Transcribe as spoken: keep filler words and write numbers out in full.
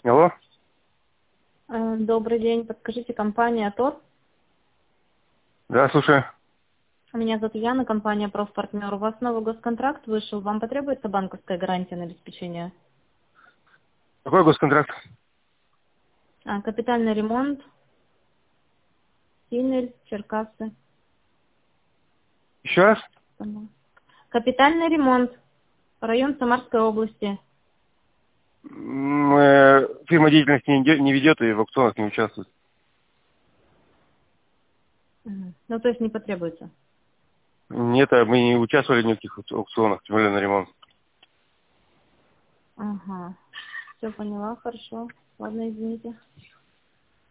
Алло. Э, Добрый день. Подскажите, компания ТОР. Да, слушаю. Меня зовут Яна, компания «Профпартнер». У вас новый госконтракт вышел. Вам потребуется банковская гарантия на обеспечение? Какой госконтракт? А, капитальный ремонт, Синель, Черкассы. Еще раз? Поняла. Капитальный ремонт, район Самарской области. М, э, Фирма деятельности не де- не ведет и в аукционах не участвует. Мгм. Ну, то есть не потребуется. Нет, а мы не участвовали в никаких аукц- аукционах, тем более на ремонт. Ага. Все поняла, хорошо. Ладно, извините.